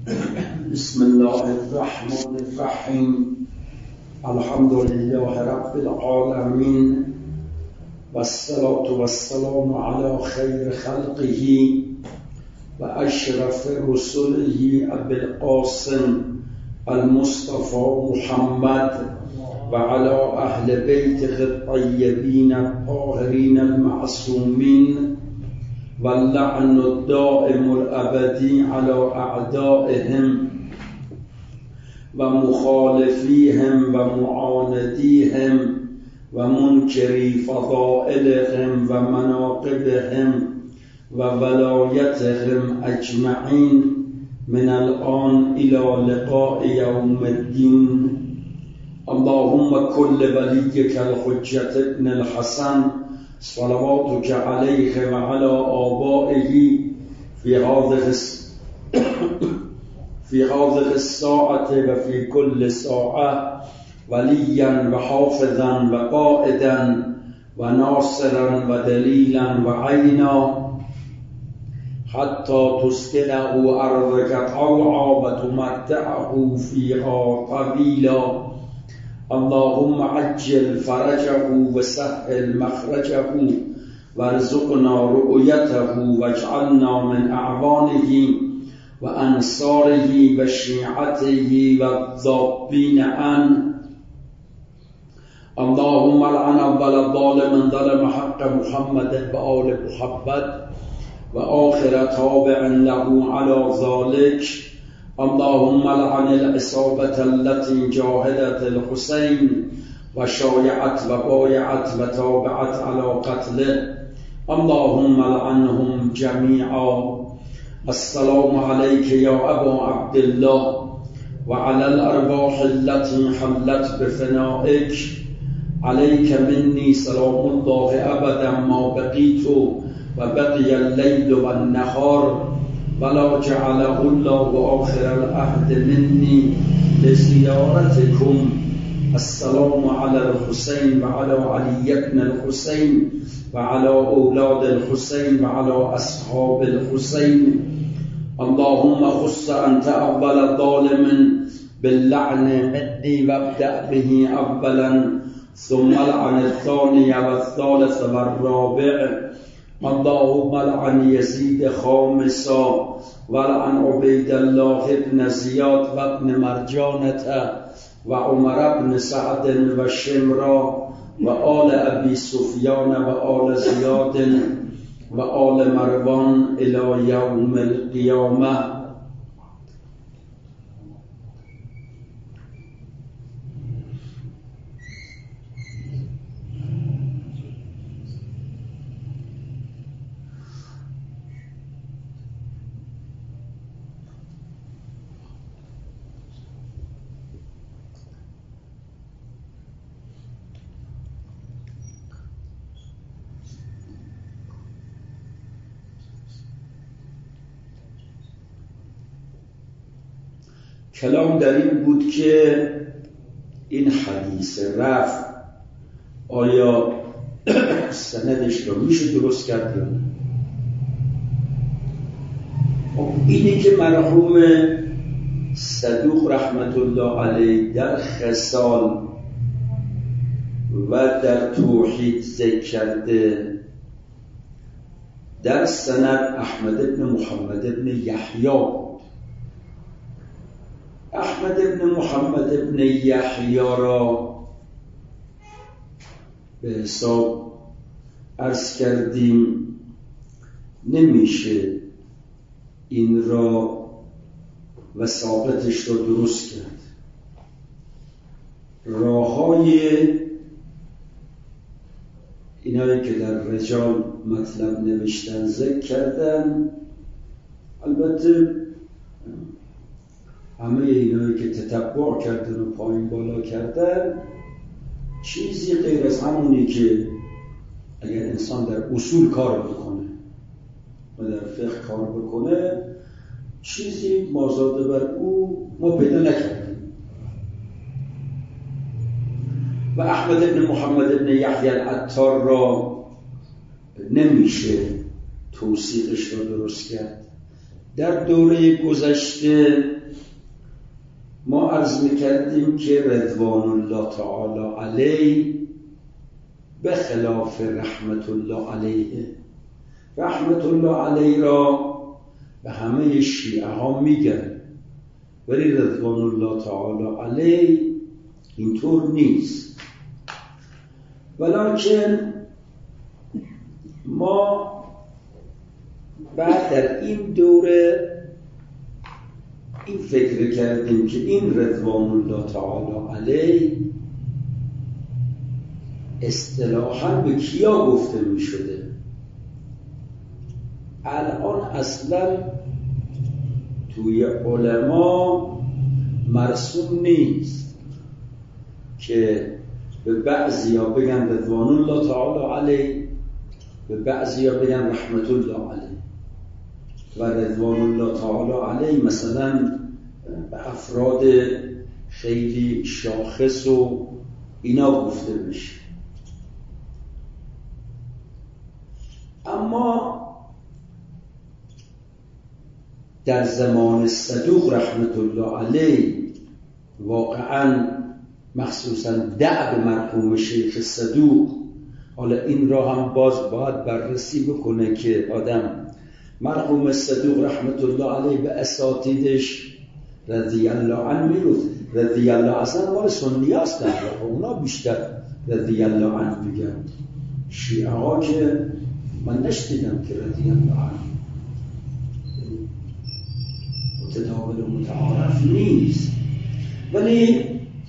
بسم الله الرحمن الرحیم. الحمد لله رب العالمین و الصلاة و السلام علی خیر خلقه و اشرف رسله ابی القاسم المصطفى محمد و علی اهل بیته الطیبین الطاهرین المعصومین واللعن الدائم الأبدي على أعدائهم ومخالفيهم ومعانديهم ومنكري فضائلهم ومناقبهم وولايتهم أجمعين من الآن إلى لقاء يوم الدين. اللهم كل وليك الحجة ابن الحسن صلواتك عليه وعلى آبائه في هذه الساعة وفي كل ساعة وليا وحافظا وقائدا وناصرا ودليلا وعينا حتى تسكنه أرضك طوعا وتمتعه فيها طويلا. اللهم عجل فرجه وسهل مخرجه وارزقنا رؤيته واجعلنا من أعوانه وأنصاره وشيعته والضابين عنه. اللهم لعن أول ظالم ظلم حق محمد وآل محمد وآخر تابع له على ذلك. اللهم لعن العصابة التي جاهدت الحسين وشايعت وبايعت وتابعت على قتله. اللهم لعنهم جميعا. السلام عليك يا أبا عبد الله وعلى الأرواح التي حلت بفنائك. عليك مني سلام الله أبدا ما بقيت وبقي الليل والنهار ولا جعله الله آخر العهد مني لزيارتكم. السلام على الحسين وعلى علي بن الحسين وعلى أولاد الحسين وعلى أصحاب الحسين. اللهم خص أنت أول ظالم باللعن مني وابدأ به أولا ثم لعن الثاني والثالث والرابع. اللهم لعن يزيد خامسا ولعن عبيد الله بن زياد وابن مرجانة وعمر بن سعد وشمرا وآل أبي سفيان وآل زياد وآل مروان إلى يوم القيامة. کلام در این بود که این حدیث رفع آیا سندش رو میشه درست کرد یا نه؟ اینی که مرحوم صدوق رحمت الله علیه در خصال و در توحید ذکر کرده، در سند احمد بن محمد بن یحیی. احمد بن محمد بن یحیی را به حساب عرض کردیم نمیشه این را وثاقتش رو درست کرد. راههای اینایی که در رجال مطلب نوشتن ذکر کردن، البته همه اینایی که تتبع کردن و پایین بالا کردن چیزی غیر از همونی که اگر انسان در اصول کار بکنه و در فقه کار بکنه چیزی مازاده بر او ما پیدا نکردیم. و احمد بن محمد بن یحیی العطار را نمیشه توصیفش را درست کرد. در دوره گذشته ما عرض میکردیم که رضوان الله تعالی علیه به خلاف رحمت الله علیه، رحمت الله علیه را به همه شیعه ها میگن، ولی رضوان الله تعالی علیه اینطور نیست. ولکن ما بعد در این دوره این فکر کردیم که این رضوان الله تعالی علیه اصطلاحاً به کیا گفته می شده؟ الان اصلا توی علما مرسوم نیست که به بعضیا بگن رضوان الله تعالی علیه، به بعضیا بگن رحمت الله علیه. و رضوان الله تعالی علیه مثلا به افراد خیلی شاخص و اینا گفته میشه. اما در زمان صدوق رحمت الله علیه واقعا مخصوصا دعب مرحوم شیخ صدوق، حالا این را هم باز باید بررسی بکنه که آدم مرحوم صدوق رحمت الله علیه به اساتیدش رضی الله عنه میگفت. رضی الله اصلا مال سنی هستن و اونا بیشتر رضی الله عنه میگن. شیعه ها که من نشدیدم که رضی الله عنه متداول و متعارف نیست، ولی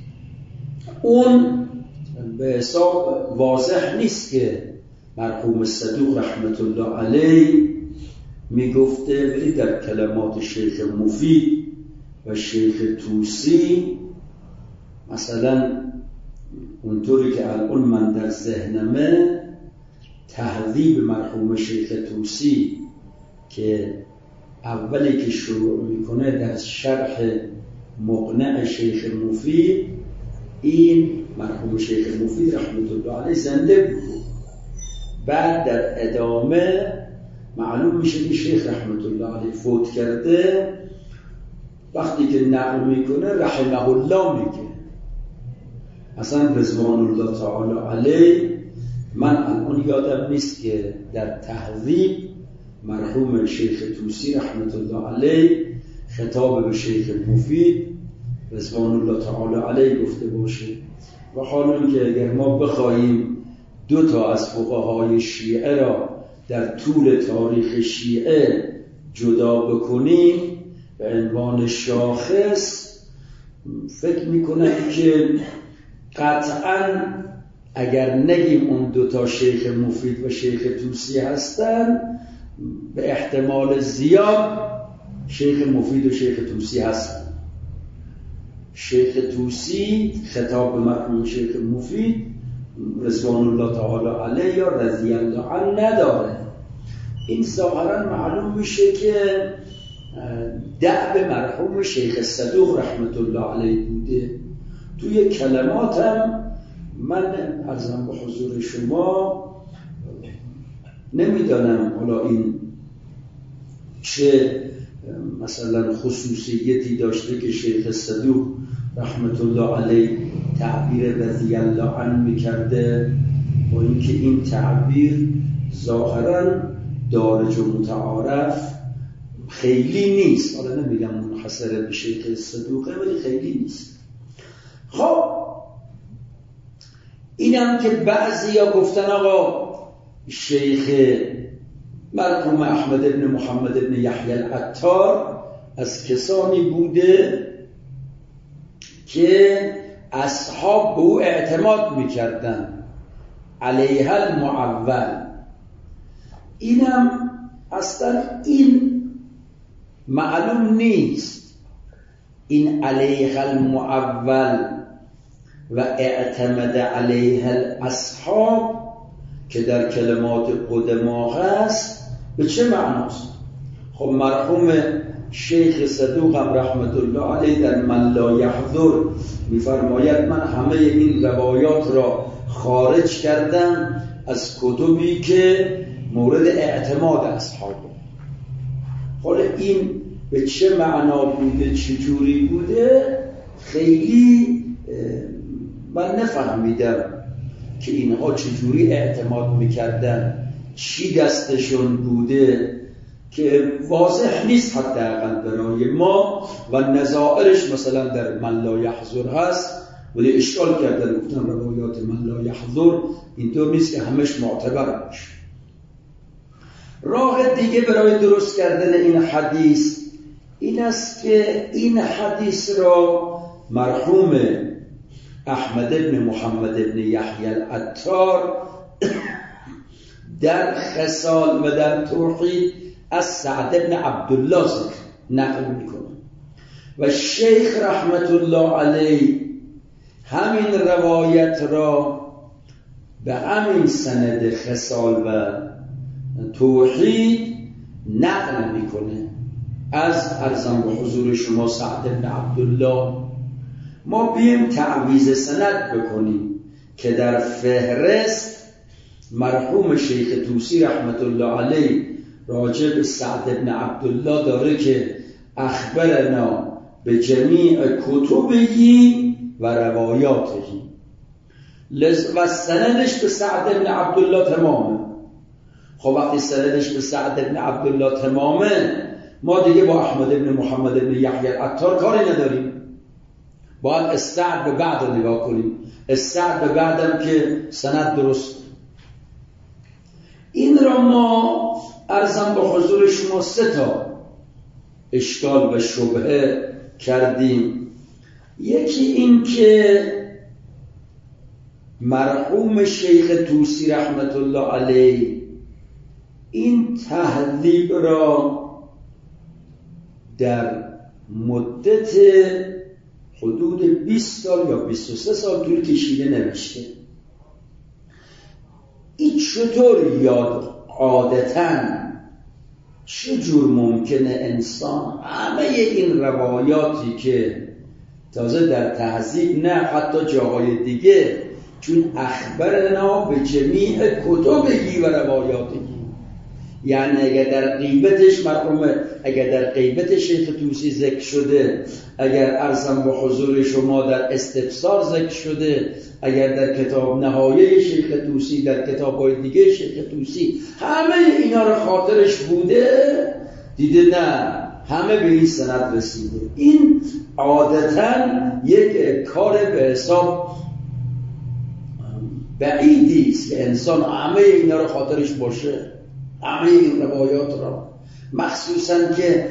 اون به حساب واضح نیست که مرحوم صدوق رحمت الله علیه میگفته، ولی در کلمات شیخ مفید و شیخ توسی مثلا اونطوری که الان من در ذهنمه تهذیب مرحوم شیخ توسی که اولی که شروع میکنه در شرح مقنع شیخ مفید، این مرحوم شیخ مفید رحمت الله علیه زنده بود. بعد در ادامه معلوم میشه که شیخ رحمت الله علیه فوت کرده. وقتی که نقل میکنه رحمه الله میگه. اصلا رضوان الله تعالی علیه من الان یادم نیست که در تهذیب مرحوم شیخ توسی رحمت الله علیه خطاب به شیخ مفید رضوان الله تعالی علیه گفته باشه. و حالا که اگر ما بخواهیم دو تا از فقهای شیعه را در طول تاریخ شیعه جدا بکنیم به عنوان شاخص، فکر میکنم که قطعاً اگر نگیم اون دوتا شیخ مفید و شیخ توسی هستن، به احتمال زیاد شیخ مفید و شیخ توسی هستن. شیخ توسی خطاب به مرحوم شیخ مفید رضوان الله تعالی علیه یا رضی الله عنه نداره. این ظاهرا معلوم میشه که دعب مرحوم شیخ صدوق رحمت الله علیه بوده. توی کلماتم من عرضم به حضور شما نمیدانم حالا این چه مثلا خصوصیتی داشته که شیخ صدوق رحمت الله علیه تعبیر رضی الله عنه میکرده، با اینکه این تعبیر ظاهرا دارج و متعارف خیلی نیست. حالا نمیگم منحصر به شیخ صدوقه، ولی خیلی نیست. خب اینم که بعضیا گفتن آقا شیخ مرحوم احمد ابن محمد ابن یحیی العطار از کسانی بوده که اصحاب به او اعتماد میکردن علیه المعول. اینم اصلا این معلوم نیست، این علیه المعول و اعتمد علیه الاصحاب که در کلمات قدما هست به چه معناست؟ خب مرحوم شیخ صدوق هم رحمت الله علیه در من لا یحضر میفرماید من همه این روایات را خارج کردم از کتبی که مورد اعتماد اصحاب. حالا این به چه معنا بوده، چجوری بوده، خیلی من نفهمیدم که اینها چجوری اعتماد میکردن، چی دستشون بوده که واضح نیست حداقل برای ما و نظائرش مثلا در من لا یحضر هست، ولی اشکال کردن گفتن روایات من لا یحضر اینطور نیست که همش معتبر باشه. راه دیگه برای درست کردن این حدیث این است که این حدیث را مرحوم احمد بن محمد بن یحیی العطار در خصال و در توحید از سعد بن عبدالله نقل میکنه و شیخ رحمت الله علیه همین روایت را به همین سند خصال و توحید نقل میکنه از ارزم به حضور شما سعد بن عبدالله. ما بیم تعویض سند بکنیم که در فهرست مرحوم شیخ طوسی رحمت الله علیه راجع به سعد بن عبدالله داره که اخبرنا به جمیع کتبهی و روایاتهی و سندش به سعد بن عبدالله تمامه. خب وقتی سندش به سعد بن عبدالله تمامه ما دیگه با احمد بن محمد بن یحیی العطار کاری نداریم، باید استعد به بعد رو نگاه کنیم. استعد به بعدم که سند درست. این را ما عرضم به حضور شما 3 تا اشکال و شبهه کردیم. یکی این که مرحوم شیخ طوسی رحمت الله علیه این تهذیب را در مدت حدود 20 سال یا 23 سال طول کشیده نوشته. این چطور یاد عادتاً چجور ممکنه انسان همه این روایاتی که تازه در تهذیب نه حتی جاهای دیگه چون اخبرنا به جمیع کتبهی و روایاتی، یعنی اگر در غیبتش مرحوم اگر در غیبت شیخ طوسی ذکر شده، اگر ارزم به حضور شما در استفسار ذکر شده، اگر در کتاب نهایه شیخ طوسی، در کتاب‌های دیگه شیخ طوسی همه اینا رو خاطرش بوده، دیده نه همه به این سند رسیده. این عادتاً یک کار به حساب بعیدی است که انسان همه اینا رو خاطرش باشه، همه این روایات را، مخصوصاً که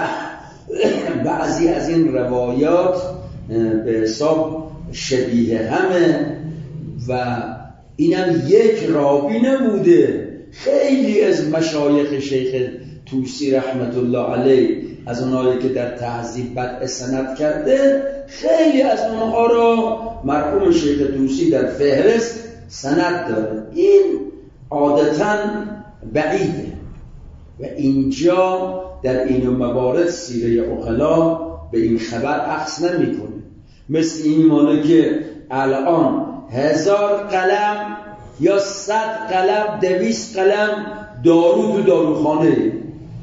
بعضی از این روایات به حساب شبیه همه و اینم یک راوی نبوده. خیلی از مشایخ شیخ طوسی رحمت الله علیه از اونایی که در تهذیب بدء سند کرده، خیلی از اونها را مرحوم شیخ طوسی در فهرست سند داره. این عادتاً بعیده و اینجا در این موارد سیره عقلا به این خبر اخذ نمی‌کنه. مثل این مانه که الان 1000 قلم یا 100 قلم 200 قلم دارو تو داروخانه،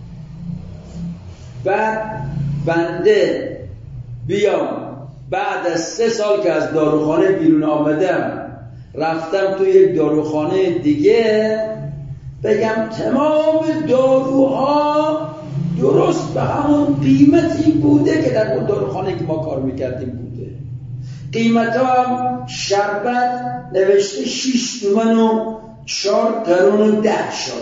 بعد بنده بیام بعد از 3 سال که از داروخانه بیرون آمدم رفتم تو یک داروخانه دیگه بگم تمام داروها درست به همون قیمتی بوده که در اون داروخانه که ما کار میکردیم بوده. قیمت هم شربت نوشته 6 تومن و 4 قرون و 10 شاد.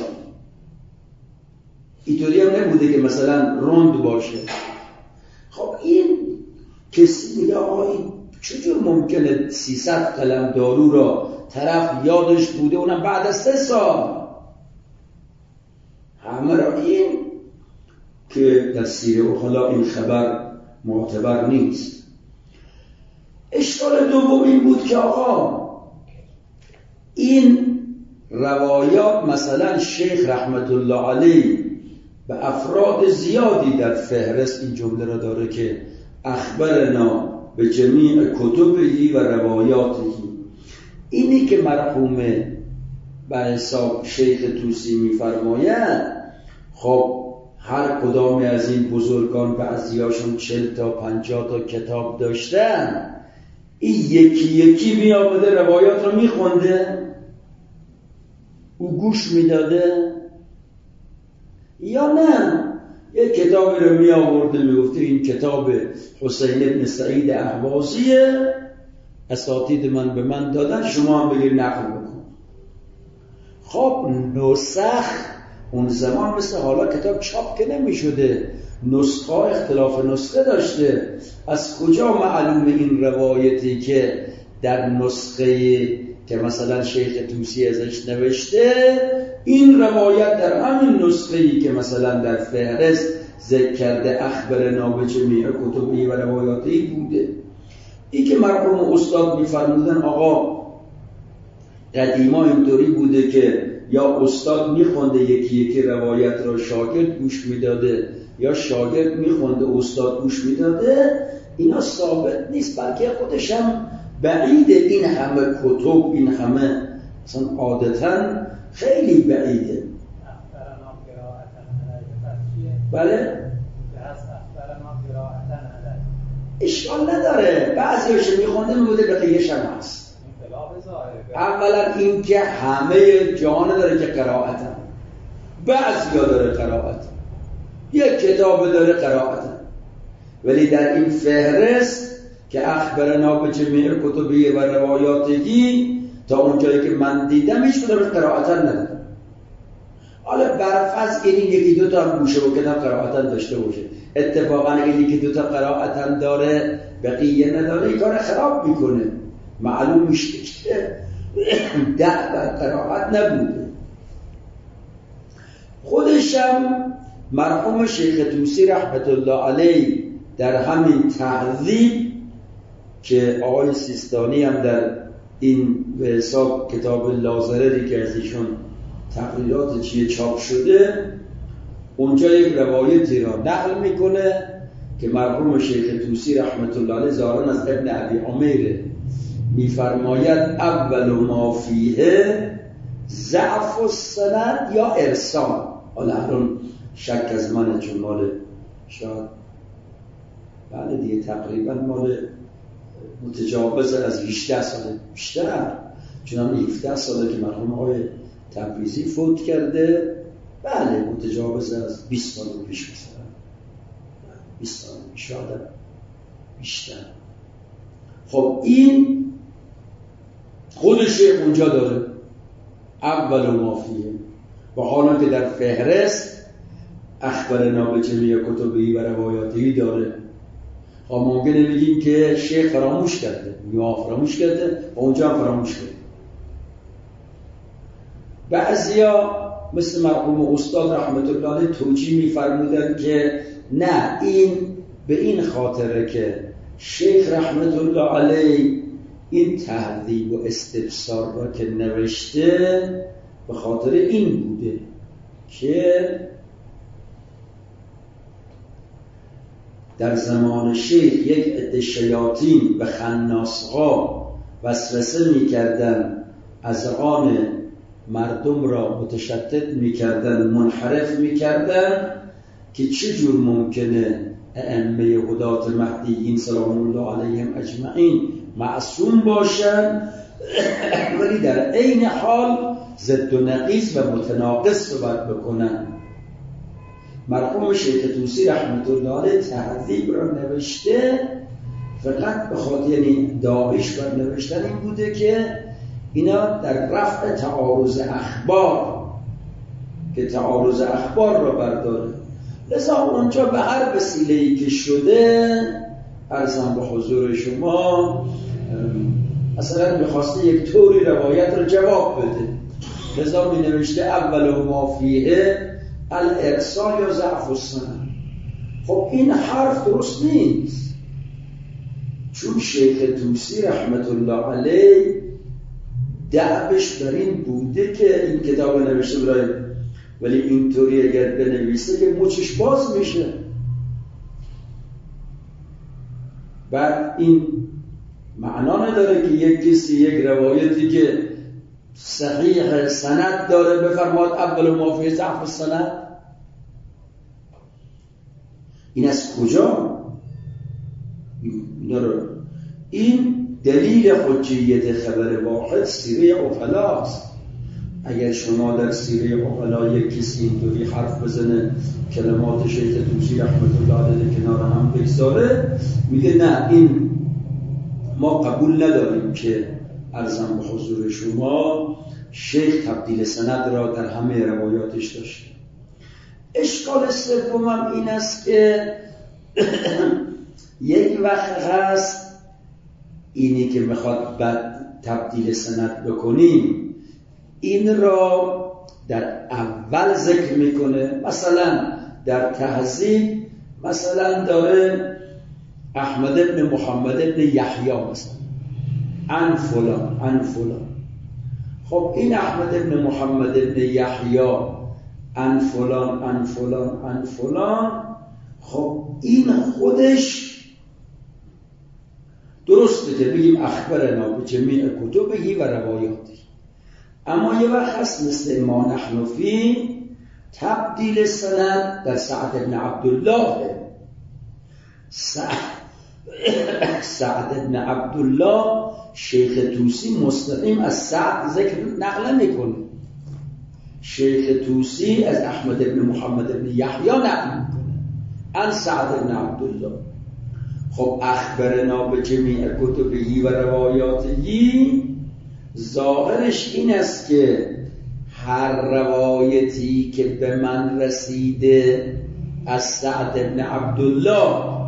اینطوری هم نبوده که مثلا روند باشه. خب این کسی میگه آقا این چجور ممکنه 300 قلم دارو را طرف یادش بوده اونم بعد از 3 سال؟ همه را این که در سیره عقلا این خبر معتبر نیست. اشکال دوم این بود که آقا این روایات مثلا شیخ رحمت الله علیه به افراد زیادی در فهرست این جمله را داره که اخبرنا به جمیع کتبهی و روایاتهی. اینی که مرحوم به حساب شیخ طوسی میفرماید خب هر کدام از این بزرگان بعضیاشون 40 تا 50 تا کتاب داشتن، این یکی یکی میآمده روایات رو میخونده، او گوش میداده، یا نه یک کتابی رو میآورده میگفته این کتاب حسین ابن سعید اهوازیه، اساتید من به من دادن، شما هم بگیر نقل بکن. خب نسخ اون زمان مثل حالا کتاب چاپ که نمی شده، نسخه اختلاف نسخه داشته. از کجا معلوم این روایتی که در نسخه که مثلا شیخ طوسی ازش نوشته، این روایت در همین نسخه‌ای که مثلا در فهرست ذکر کرده اخبرنا بجمیع کتبی و روایاتی بوده؟ این که مرحوم استاد می‌فرمودن آقا قدیما اینطوری بوده که یا استاد میخونده یکی یکی روایت را شاگرد گوش میداده، یا شاگرد میخونده استاد گوش میداده، اینا ثابت نیست، بلکه خودش هم بعیده. این همه کتب، این همه مثلا عادتا خیلی بعیده. بله؟ اشکال نداره، بعضیش میخونده میبوده بقیه‌ش هم هست. اولا این که همه جهان داره که قرائتن، بعضی ها داره قرائتن، یک کتاب داره قرائتن، ولی در این فهرست که اخبرنا بجمیع کتبی و روایاتگی تا اونجایی که من دیدم هیچ کدوم قرائتن نداره. حالا برفرض این یکی دو تا هم گوشه و کتاب قرائتن داشته باشه، اتفاقا این یکی دو تا قرائتن داره بقیه نداره، این کار خراب میکنه، معلوم میشه که در قرائت نبوده. خودشم مرحوم شیخ طوسی رحمت الله علیه در همین تهذیب که آقای سیستانی هم در این به حساب کتاب لازرری که از ایشون تقریرات چیه چاپ شده، اونجا یک روایتی را نقل میکنه که مرحوم شیخ طوسی رحمت الله علیه ظاهرا از ابن ابی عمیر میفرماید اول ما فیه ضعف السند یا ارسال. حالا الان شک از منه چون مال شاید بله دیگه تقریبا مال متجاوز از 18 ساله بیشتر، چون هم 17 ساله که مرحوم آقای تبریزی فوت کرده، بله متجاوز از 20 سال پیش مثلا 20 سال شاید بیشتر. خب این خود شیخ اونجا داره اول ما فیه، و حالا که در فهرست اخبرنا بجمیع کتبی و روایاتی داره. خب ممکنه بگیم که شیخ فراموش کرده، یا فراموش کرده و اونجا هم فراموش کرده. بعضیا مثل مرحوم استاد رحمت الله علیه توجیه می‌فرمودن که نه، این به این خاطره که شیخ رحمت الله علیه این تهذیب و استبصار را که نوشته به خاطر این بوده که در زمان شیخ یک عده شیاطین و خناس‌ها وسوسه می‌کردند، اذهان مردم را متشتت می‌کردند، منحرف می‌کردند که چجور ممکنه ائمه هدات مهدیین سلام الله علیهم اجمعین معصوم باشند ولی در عین حال ضد و نقیض و متناقض صحبت بکنند. مرحوم شیخ طوسی رحمت الله علیه تهذیب را نوشته فقط به خاطر، یعنی داعش بر نوشتن این بوده که اینا در رفع تعارض اخبار، که تعارض اخبار را برداره. لذا اونجا به هر وسیله‌ای که شده عرضم به حضور شما مثلا می‌خواسته یک طوری روایت رو جواب بده، لذا می نوشته اول ما فیه الارسال یا ضعف السند. خب این حرف درست نیست، چون شیخ طوسی رحمت الله علیه دعبش بر این بوده که این کتاب نوشته برای، ولی اینطوری اگر بنویسه که مچش باز میشه. بعد این معنا نداره که یک کسی یک روایتی که صحیح سند داره بفرماد اول ما فی ضعف السند. این از کجا؟ این دلیل حجیت خبر واحد سیره عقلاست. اگر شما در سیره عقلا یک کسی اینطوری حرف بزنه، کلمات شیخ طوسی رحمت الله علیه کنار هم بگذاره، میگه نه، این ما قبول نداریم که عرضم به حضور شما شیخ تبدیل سند را در همه روایاتش داشته. اشکال سومم این است که یک وقت هست اینی که میخواد بعد تبدیل سند بکنیم این را در اول ذکر میکنه. مثلا در تهذیب مثلا داره احمد بن محمد بن یحیی مثلا عن فلان. خب این احمد بن محمد بن یحیی عن فلان، خب این خودش درسته که بگیم اخبرنا به جمیع کتبه و روایاتی، اما یه وقت هست مثل ما نحن فی تبدیل سند در سعد بن عبدالله. سعد بن عبدالله شیخ طوسی مستقیم از سعد ذکر نقل میکنه، شیخ طوسی از احمد بن محمد بن یحیی نقل میکنه عن سعد بن عبدالله. خب اخبرنا به جمیع کتبه و روایاتی ظاهرش این است که هر روایتی که به من رسیده از سعد بن عبدالله،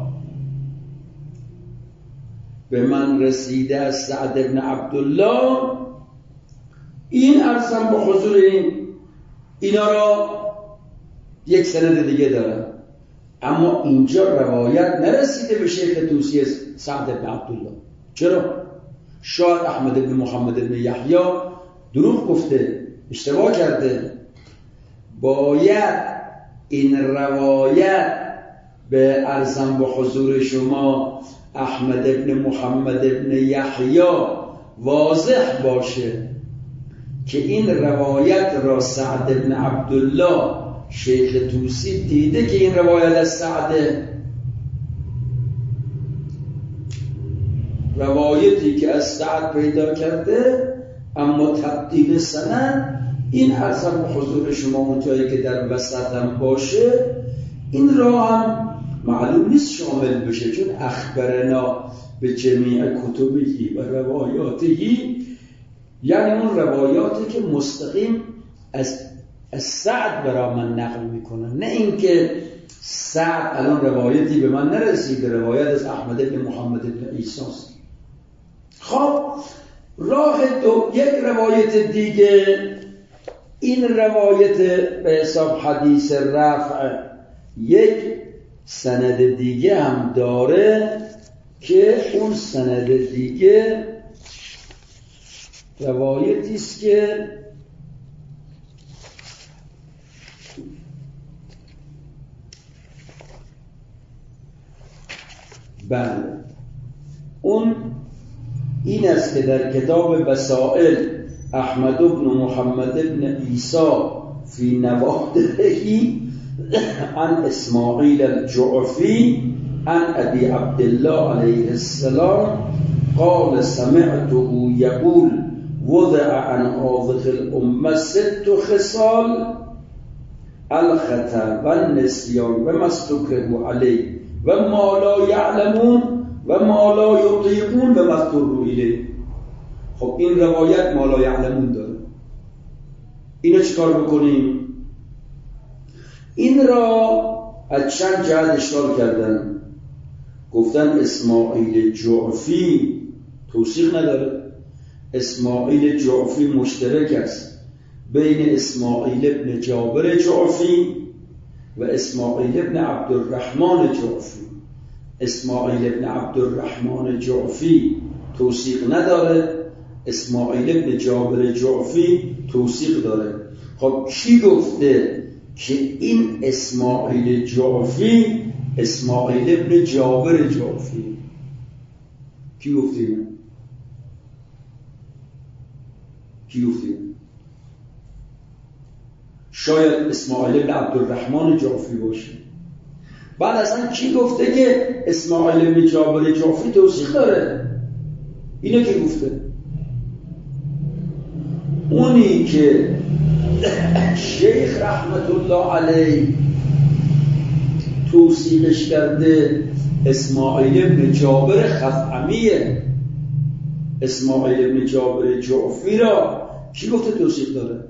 این عرضم به حضور اینا را یک سند دیگه دارم، اما اینجا روایت نرسیده به شیخ طوسی سعد بن عبدالله. چرا؟ شاید احمد بن محمد بن یحیی دروغ گفته، اشتباه کرده. باید این روایت به عرضم به حضور شما احمد بن محمد بن یحیی واضح باشه که این روایت را سعد بن عبدالله شیخ طوسی دیده که این روایت از سعده، روایتی که از سعد پیدا کرده، اما تبدیل سند این عرضم به حضور شما اون جایی که در وسط هم باشه این را هم معلوم نیست شامل بشه، چون اخبرنا به جمیع کتبه و روایاتی یعنی اون روایاتی که مستقیم از سعد برای من نقل میکنن، نه اینکه سعد الان روایتی به من نرسیده، روایت از احمد بن محمد بن عیسی است. خب راه یک روایت دیگه، این روایت به حساب حدیث رفع یک سند دیگه هم داره که اون سند دیگه روایتی است که بله اون این است که در کتاب وسائل احمد بن محمد بن عیسی فی نوادرهی عن اسماعیل الجعفی عن ابی عبدالله علیه السلام قال سمعته یقول وضع عن هذه الامه 6 خصال الخطا و النسیان و ما استکرهوا علیه و ما لا یعلمون و ما لا یطیقون و ما اضطروا الیه. خب این روایت ما لا یعلمون داره، اینو چیکار بکنیم؟ این را از چند جهت اشکال کردن. گفتن اسماعیل جعفی توثیق نداره، اسماعیل جعفی مشترک است بین اسماعیل ابن جابر جعفی و اسماعیل ابن عبدالرحمن جعفی. اسماعیل ابن عبدالرحمن جعفی توثیق نداره، اسماعیل ابن جابر جعفی توثیق داره. خب کی گفته که این اسماعیل جعفی اسماعیل ابن جابر جعفی؟ کی گفته اینه؟ کی گفته اینه؟ شاید اسماعیل ابن عبدالرحمن جعفی باشه. بعد اصلا کی گفته که اسماعیل بن جابر جعفی توثیق داره؟ اینو کی گفته؟ اونی که شیخ رحمت الله علیه توصیفش کرده اسماعیل بن جابر خثعمیه، اسماعیل بن جابر جعفی را کی گفته توصیف داره؟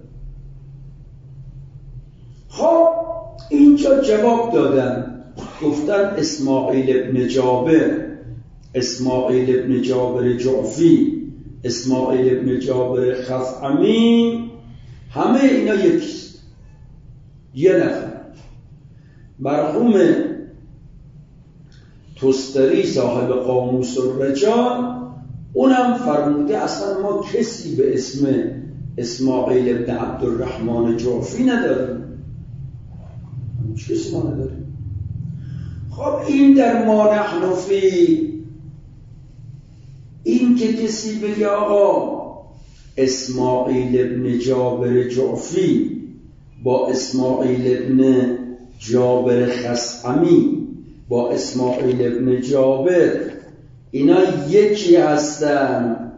خب اینجا جواب دادن، گفتن اسماعیل بن جابر، اسماعیل بن جابر جعفی، اسماعیل بن جابر خثعمی، همه اینا یکیست، یه نفر. مرحوم تستری صاحب قاموس الرجال اونم فرموده اصلا ما کسی به اسم اسماعیل بن عبدالرحمن جعفی نداریم، کسی ما نداریم. خب این در ما نحن فی، این که کسی بگه آقا اسماعیل بن جابر جعفی با اسماعیل بن جابر خثعمی با اسماعیل بن جابر اینا یکی هستن،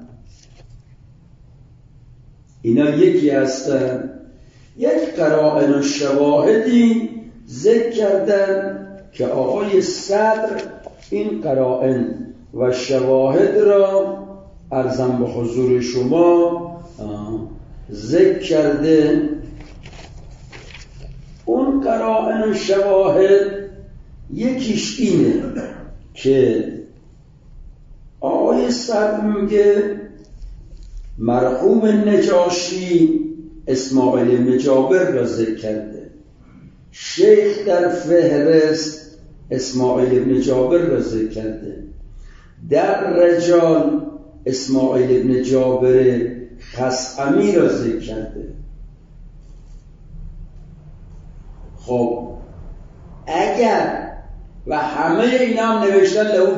اینا یکی هستن، یک قرائن و شواهدی ذکر کردن که آقای صدر این قرائن و شواهد را عرضم به حضور شما ذکر کرده. اون قرائن و شواهد یکیش اینه که آقای صدر میگه مرحوم نجاشی اسماعیل بن جابر را ذکر کرده، شیخ در فهرست اسماعیل بن جابر را ذکر کرده، در رجال اسماعیل بن جابر خثعمی را ذکر کرده. خب اگر و همه اینا هم نوشتن لهو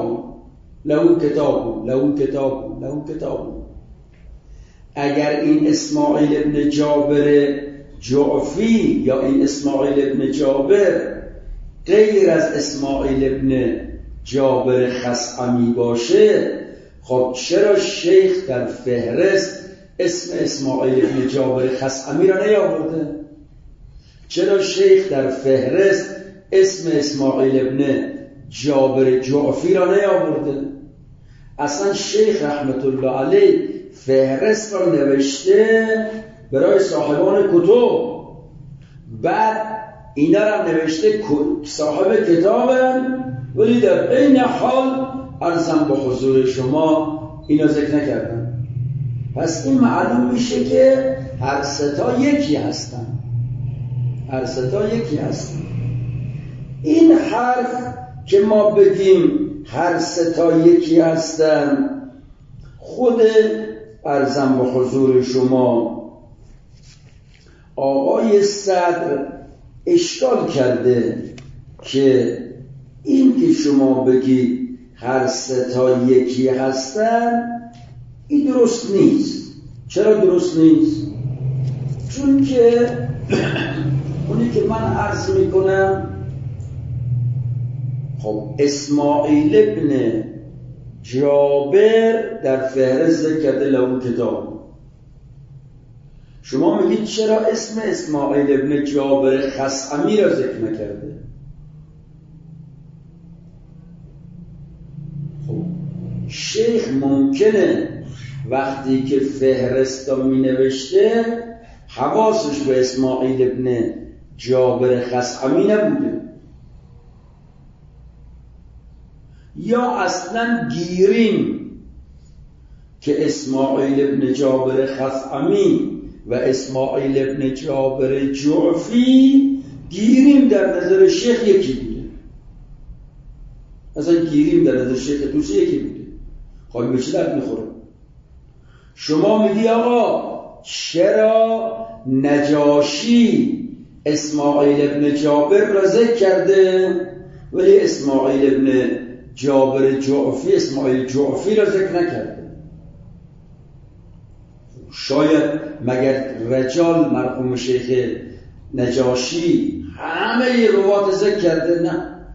کتابو، اگر این اسماعیل بن جابر جعفی یا این اسماعیل بن جابر غیر از اسماعیل بن جابر خثعمی باشه، خب چرا شیخ در فهرست اسم اسماعیل بن جابر خثعمی را نیاورده؟ چرا شیخ در فهرست اسم اسماعیل بن جابر جعفی را نیاورده؟ اصلا شیخ رحمت الله علیه فهرست را نوشته برای صاحبان کتب، بعد اینا را نوشته صاحب کتابن، ولی در این حال عرضم به حضور شما اینا ذکر نکردن. پس این معلوم میشه که هر ستا یکی هستن، هر ستا یکی هستن. این حرف که ما بگیم هر ستا یکی هستن، خود عرضم به حضور شما آقای صدر اشکال کرده که این که شما بگی هر ستا یکی هستن این درست نیست. چرا درست نیست؟ چون که اونی که من عرض میکنم، خب اسماعیل ابن جابر در فهرست ذکر کرده لهو کتاب، شما میگید چرا اسم اسماعیل ابن جابر خثعمی را ذکر نکرده؟ خب شیخ ممکنه وقتی که فهرستا می نوشته حواسش به اسماعیل ابن جابر خثعمی نبوده، یا اصلا گیریم که اسماعیل ابن جابر خثعمی و اسماعیل ابن جابر جعفی گیریم در نظر شیخ یکی بوده، اصلا گیریم در نظر شیخ توسی یکی بوده. خواهی به چی درد میخوره؟ شما میگی آقا چرا نجاشی اسماعیل ابن جابر را ذکر کرده ولی اسماعیل ابن جابر جعفی اسماعیل جعفی را ذکر نکرده؟ شاید مگر رجال مرحوم شیخ نجاشی همه روات ذکر کرده؟ نه،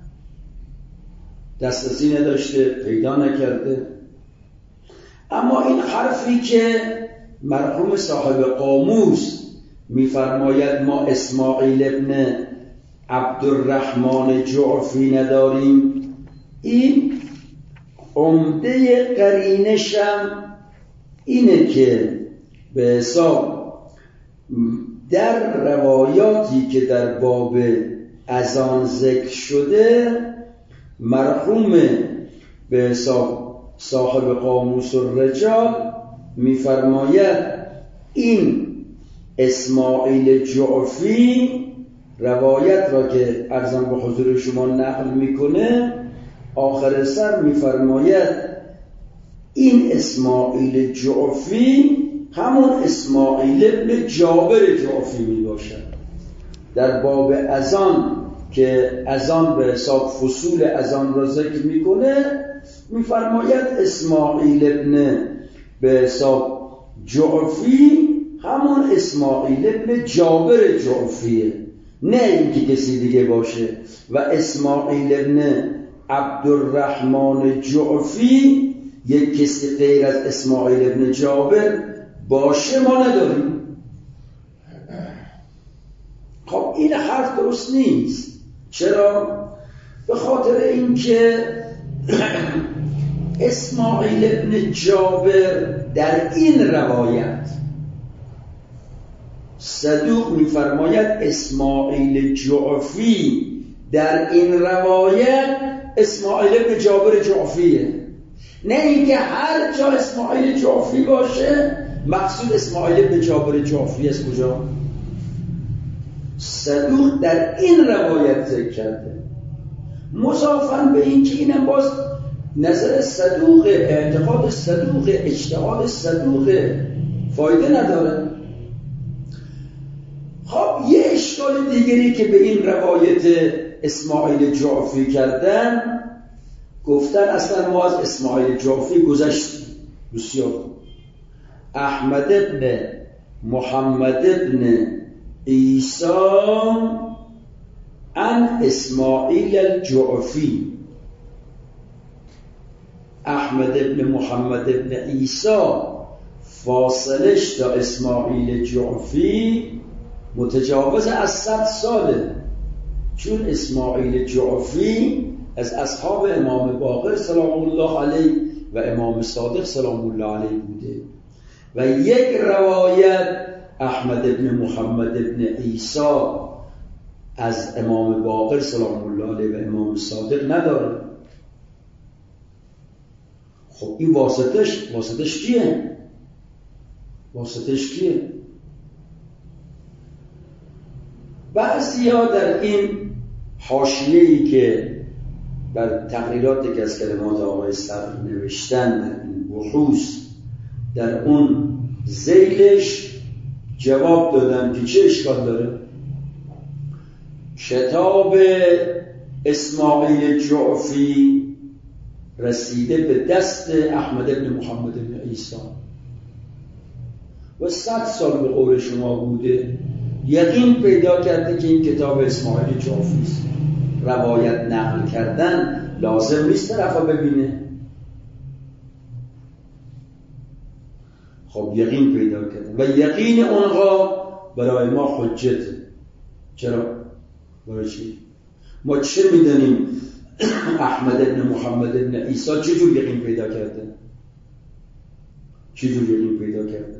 دسترسی نداشته، پیدا نکرده. اما این حرفی که مرحوم صاحب قاموس میفرماید ما اسماعیل ابن عبدالرحمن جعفی نداریم، این عمده قرینشم اینه که به حساب در روایاتی که در باب اذان ذکر شده مرحوم به حساب صاحب قاموس الرجال میفرماید این اسماعیل جعفی روایت را که عرضم به حضور شما نقل میکنه آخر سر میفرماید این اسماعیل جعفی همون اسماعیل ابن جابر جعفی میباشد. در باب اذان که اذان به حساب فصول اذان را ذکر میکنه میفرماید اسماعیل ابن به حساب جعفی همون اسماعیل ابن جابر جعفیه، نه اینکه کسی دیگه باشه. و اسماعیل ابن عبدالرحمن جعفی یک کسی غیر از اسماعیل ابن جابر باشه ما نداریم. خب این حرف درست نیست. چرا؟ به خاطر اینکه اسماعیل ابن جابر در این روایت صدوق میفرماید اسماعیل جعفی در این روایت اسماعیل ابن جابر جعفیه، نه اینکه هر جا اسماعیل جعفی باشه مقصود اسماعیل ابن جابر جعفی است. کجا؟ صدوق در این روایت ذکر کرده. مضافاً به این که اینم باز نظر صدوق، اعتقاد صدوق، اجتهاد صدوق، فایده نداره. خب یه اشکال دیگری که به این روایت اسماعیل جعفی کردن، گفتن اصلا ما از اسماعیل جعفی گذشتیم. بسیار احمد ابن محمد ابن عیسی عن اسماعیل الجعفی، احمد ابن محمد ابن عیسی فاصلش تا اسماعیل جعفی متجاوز از 100 ساله، چون اسماعیل جعفی از اصحاب امام باقر سلام الله علیه و امام صادق سلام الله علیه بوده و یک روایت احمد ابن محمد ابن عیسی از امام باقر سلام الله علیه و امام صادق نداره. خب این واسطش کیه؟ واسطش کیه؟ بعضیا در این حاشیه‌ای که بر تقریرات که از کلمات آقای صدر نوشتن در این بحوث در اون ذیلش جواب دادن که چه اشکال داره؟ کتاب اسماعیل جعفی رسیده به دست احمد ابن محمد ابن عیسی و 100 سال به قول شما بوده، یقین پیدا کرده که این کتاب اسماعیل جعفی است. روایت نقل کردن لازم نیست طرفا ببینه. خب یقین پیدا کردن و یقین اونها برای ما حجته. چرا؟ برای چی؟ ما چه میدونیم احمد ابن محمد ابن عیسی چجور یقین پیدا کرده؟ چجور یقین پیدا کرده؟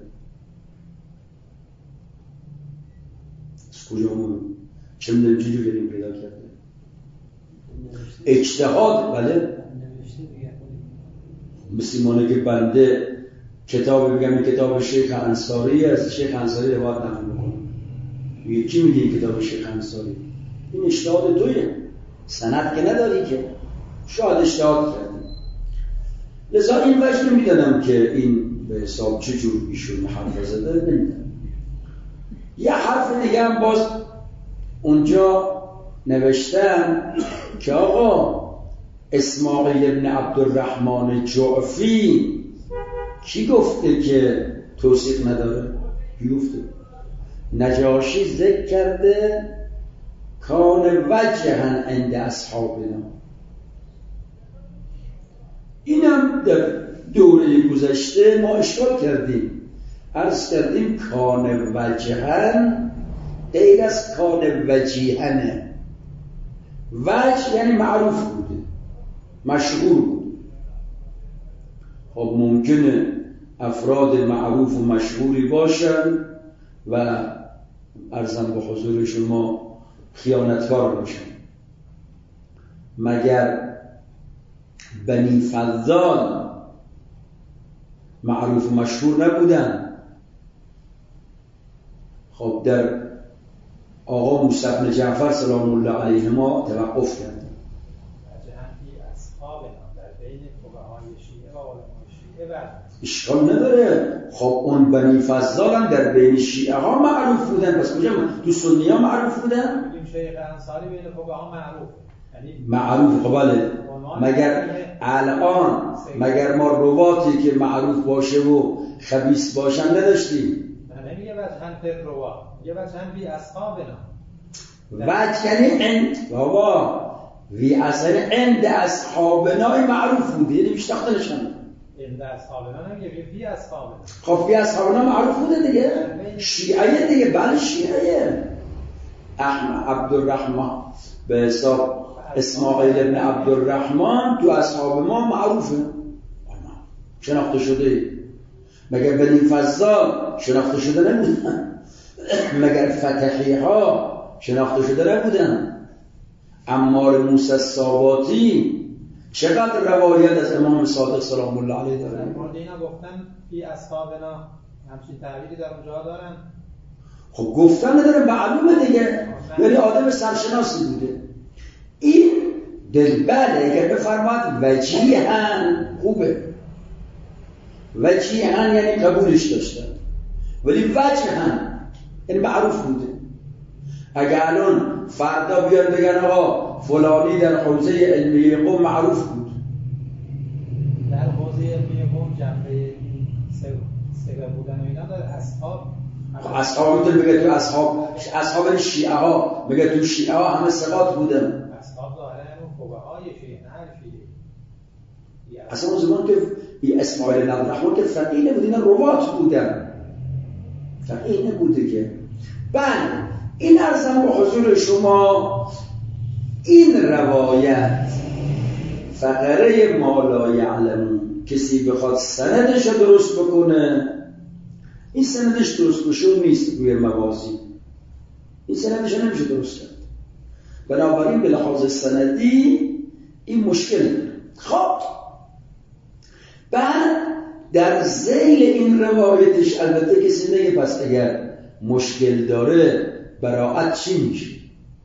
از کجا ما چه میدونیم چجور یقین پیدا کرده؟ اجتهاد. بله مثل مانه که بنده کتاب بگم این کتاب شیخ انصاری از شیخ انصاری روایت نقل میکنم، یکی میگه این کتاب شیخ انصاری، این اجتهاد تویه، سند که نداری که، شاید اجتهاد کردی. لذا این وجه نمیدانم که این به حساب چجور ایشون حرف زده نمیدانم. یه حرف دیگه هم باز اونجا نوشتن که آقا اسماعیل ابن عبدالرحمن جعفی کی گفته که توثیق نداره؟ کی گفته؟ نجاشی ذکر کرده کان وجهن عند اصحابنا. هم در دوره گذشته ما اشکال کردیم، عرض کردیم کان وجهن غیر از کان وجیهنه. وجه یعنی معروف بوده، مشهور بوده. خب ممکنه افراد معروف و مشهوری باشن و عرضم به حضور شما خیانتکار باشن. مگر بنی فضال معروف و مشهور نبودن؟ خب در آقا موسی بن جعفر سلام الله علیهما توقف کردن. اشکال نداره. خب اون بنی فضال هم در بین شیعه ها معروف بودن، پس کجا تو سنی ها معروف بودن؟ شیخ انصاری بین فقها معروف. خب بله، مگر الان مگر ما رواتی که معروف باشه و خبیث باشن نداشتیم؟ نمیگه وجهن فقه روا، میگه وجهن بی اصحابنا. وجه یعنی عند بابا وی اصلا عند اصحابنا معروف بود، یعنی میشناختنشون. عند اصحابنا نمیگه بی اصحابنا. خب بی اصحابنا معروف بوده دیگه، شیعه دیگه. بله شیعه. احمد عبدالرحمن به حساب اسماعیل ابن عبدالرحمن تو اصحاب ما معروفه، شناخته شده. مگر بنی فضال شناخته شده نبودن؟ مگر فتحی ها شناخته شده نبودن؟ عمار موسی الساباتی چقدر روایت از امام صادق سلام الله علیه داره؟ مورد اینا گفتن فی اصحابنا، همچین تعبیری در اونجا دارن. خب گفتن نداره، معلومه دیگه، یعنی آدم سرشناسی بوده. این دلبله اگر بفرماد وجیهن خوبه، وجیهن یعنی قبولش داشتن، ولی وجهن یعنی معروف بوده. اگر الان فردا بیان بگن آقا فلانی در حوزه علمیه قوم معروف بود، در حوزه علمیه قوم جنبه سگه بودن و اینا داره. اصحاب میتونه بگه تو اصحاب شیعه ها، میگه تو شیعه ها همه ثقات بودن. اصحاب ظاهرا همون فقهای شیعه، نه هر شیعه. اصلا اون زمان که اسماعیل بن عبدالرحمن که فقیه بود، اینا روات بودن، فقیه نبوده که. بله این عرضم به حضور شما، این روایت فقره ما لا یعلمون، کسی بخواد سندش رو درست بکنه، این سندش درست بشه نیست روی موازی، این سندش نمیشه درست کرد. بنابراین به لحاظ سندی این مشکل داره. خب بعد در ذیل این روایتش البته کسی نگه پس اگر مشکل داره براعت چی میشه؟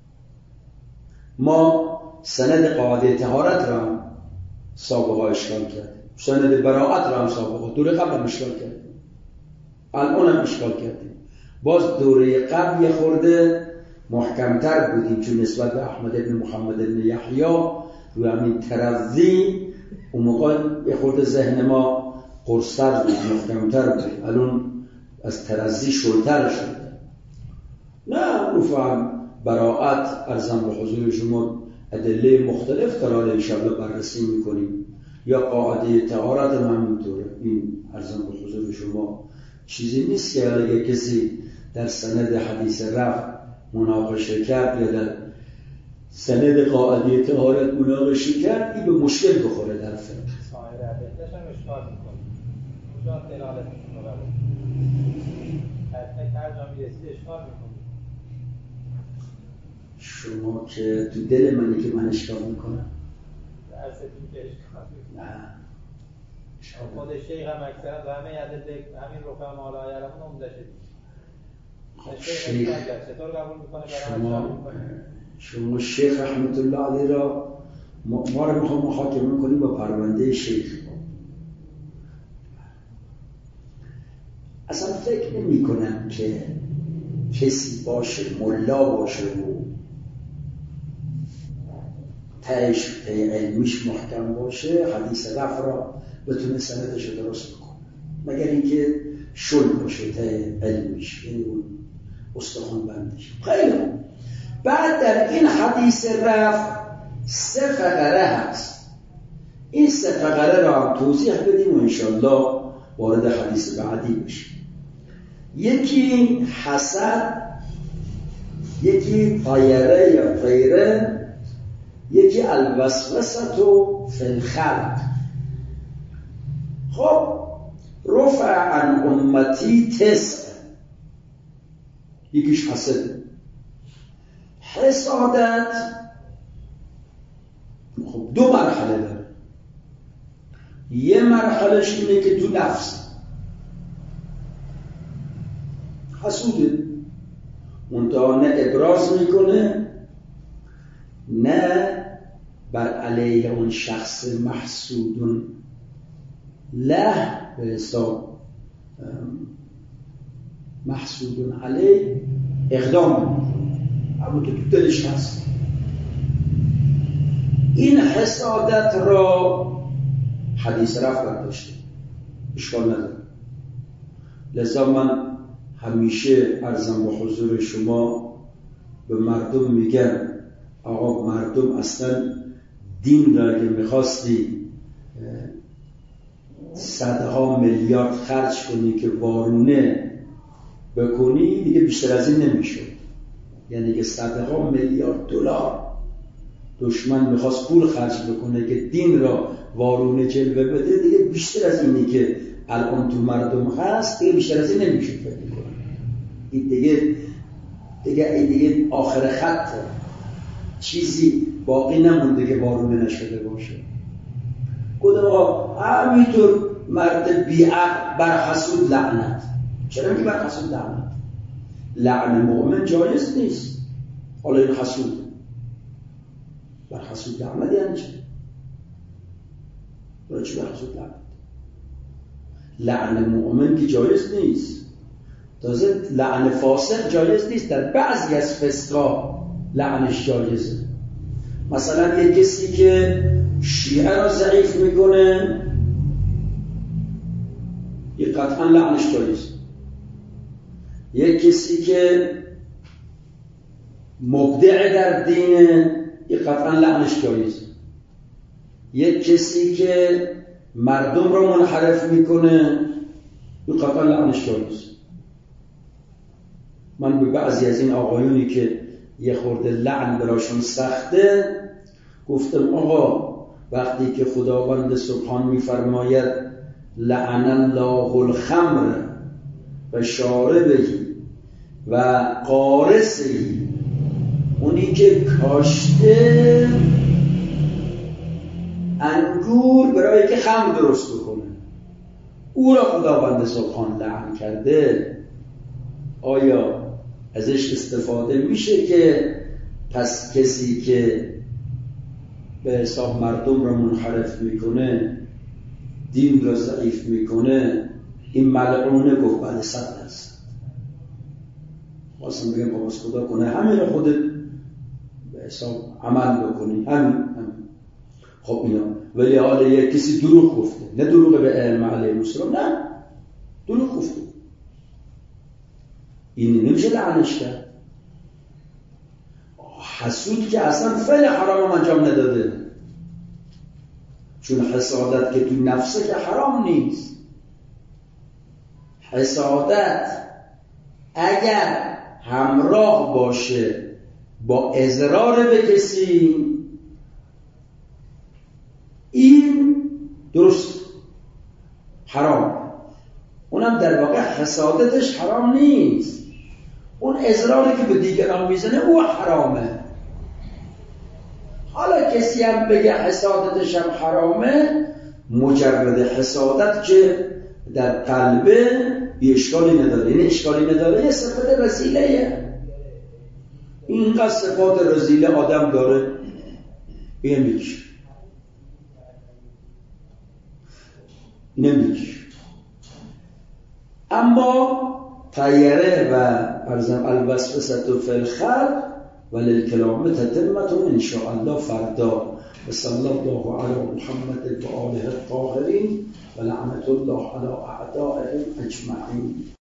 ما سند قاعده طهارت را هم سابقا اشکال کردیم، سند براعت را هم سابقا دوره قبل هم اشکال کردیم، الان هم اشکال کردیم. باز دوره قبل یه خورده محکمتر بودیم، چون نسبت به احمد بن محمد بن یحیی روی همین ترضی اون موقع یه خورده ذهن ما قرص‌تر بود، محکمتر بود. الان از ترضی شلتر شده. نه رفعا براعت ارزم به حضور شما ادله مختلف قرار انشاءالله بررسی میکنیم، یا قاعده طهارت هم همینطوره. این ارزم به حضور شما چیزی نیست که اگه کسی در سند حدیث رفع مناقشه کرد یا در سند قاعده طهارت مناقشه کرد، این به مشکل بخوره در فقه. سایر ادله‌اش هم اشکال میکنه. اونجا دلالتشون رو بره. هر جا میرسید اشکال میکنه. شما که تو دل منی که من اشکال میکنم. درستون که اشکال میکنه. نه. خود شیخ هم اکثرا در همه ادله همین رفع ما لا یعلمون عمده شد. شیخ چطور قبول میکنه؟ شما شیخ رحمت الله علیه را ما رو میخوام محاکمه کنیم با پرونده شیخ. اصلا فکر نمی کنم که کسی باشه ملا باشه و تهش علمیش محکم باشه حدیث رفع را بتونه سندش رو درست بکنه، مگر اینکه شل باشه ته علمیش، یعنی اون استخوان بندش. خیلی بعد در این حدیث رفع 3 فقره هست. این 3 فقره را هم توضیح بدیم و انشاءالله وارد حدیث بعدی بشیم. یکی حسد، یکی طیره یا طیره، یکی الوسوسه فی الخلق. خب رفع عن امتی 9، یکیش حسد. حسادت خب 2 مرحله داره. یه مرحلهش اینه که تو نفس حسوده، منتها نه ابراز میکنه نه بر علیه اون شخص محسودون له به حساب محسودون علیه اقدام میکنه، اما تو دلش هست. این حسادت را حدیث رفع برداشته، اشکال نداره. لذا من همیشه عرضم به حضور شما به مردم میگم آقا مردم اصلا دین را اگه میخواستی 100 میلیارد خرج کنی که وارونه بکنی دیگه بیشتر از این نمیشه. یعنی که 100 میلیارد دلار دشمن میخواست پول خرج بکنه که دین را وارونه جلوه بده، دیگه بیشتر از اینی که الان تو مردم هست دیگه بیشتر از این نمیشه فکر کنم. این دیگه آخر خطه، چیزی باقی نمونده که وارونه نشده باشه. گفتم آقا همینطور مرد بیعقل بر حسود لعنت. چرا میگه بر حسود لعنت؟ لعن مؤمن جایز نیست. حالا این حسود بر حسود لعنت یعنی چه؟ برای چی بر حسود لعنت؟ لعن مؤمن که جایز نیست. تازه لعن فاسق جایز نیست، در بعضی از فسقا لعنش جایزه. مثلا یک کسی که شیعه را ضعیف میکنه یک قطعا لعنش جایزه. یک کسی که مبدع در دینه یک قطعا لعنش جایزه. یک کسی که مردم را منحرف میکنه یک قطعا لعنش جایزه. من به بعضی از این آقایونی که یه خورده لعن براشون سخته گفتم آقا وقتی که خداوند سبحان میفرماید لعن الله الخمر و شاربهی و قارسهی، اونی که کاشته انگور برای که خمر درست بکنه او را خداوند سبحان لعن کرده، آیا ازش استفاده میشه که پس کسی که به حساب مردم را منحرف میکنه دین را ضعیف میکنه این ملعونه؟ گفت بله 100%. خواستم بگم باز خدا کنه همین را خودت به حساب عمل بکنی. همین. خب اینا ولی حالا یک کسی دروغ گفته، نه دروغ به ائمه علیهم السلام، نه دروغ گفته، این نمیشه لعنش کرد. حسود که اصلا فعل حرام انجام نداده، چون حسادت که تو نفسه که حرام نیست. حسادت اگر همراه باشه با اضرار به کسی این درست حرام، اونم در واقع حسادتش حرام نیست، اون اضراری که به دیگران میزنه او حرامه. حالا کسی هم بگه حسادتش هم حرامه، مجرد حسادت که در قلبه یه اشکالی نداره. این اشکالی نداره یه صفت رذیله. اینقدر صفات رذیله آدم داره نمیشه. اما طیره و الوسوسه فی الخلق وللکلام تتمة ان شاء الله فردا. و صلی الله علی محمد و آله الطاهرین و لعنت الله علی اعدائهم اجمعین.